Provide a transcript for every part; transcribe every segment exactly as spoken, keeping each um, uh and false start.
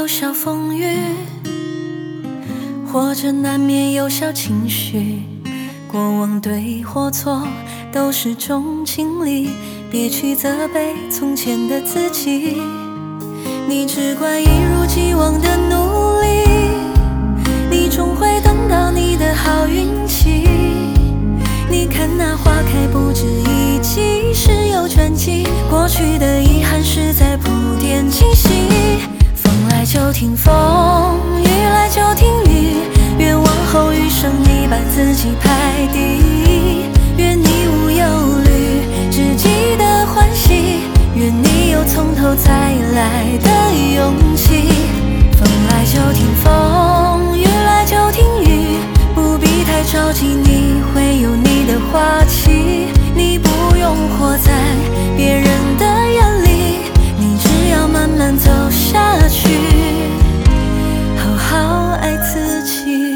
小风雨，或者难免有小情绪。过往对或错都是种经历，别去责备从前的自己。你只管一如既往的努力，你终会等到你的好运气。你看那花开不止一季，时有转机，过去的遗憾是在铺垫惊喜。风来就听风，雨来就听雨，愿往后余生你把自己排第一。愿你无忧虑，只记得欢喜，愿你有从头再来的勇气。风来就听风，雨来就听雨，不必太着急，你会有你的花期。你不用活在别人的眼里，你只要慢慢走下去，好好爱自己。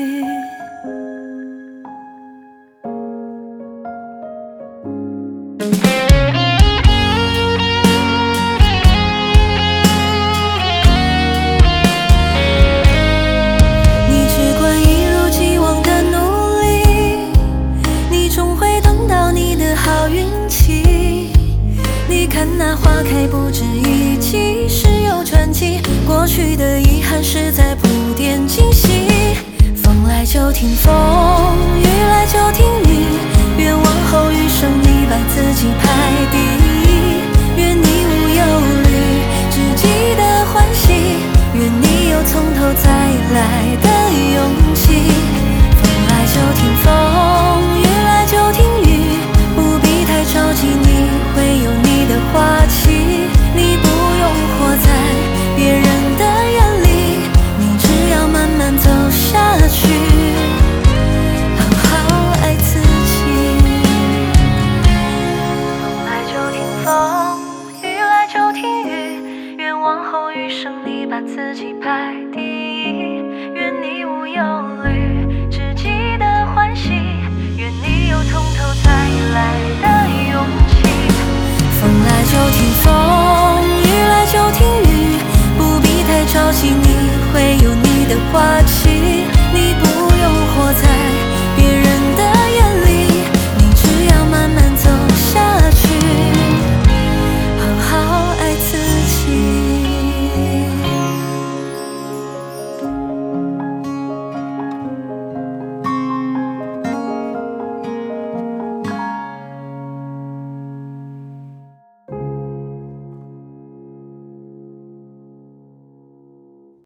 看那花开不止一季，时有转机，过去的遗憾是在铺垫惊喜。风来就听风，雨来就听雨，愿往后余生你把自己排第一。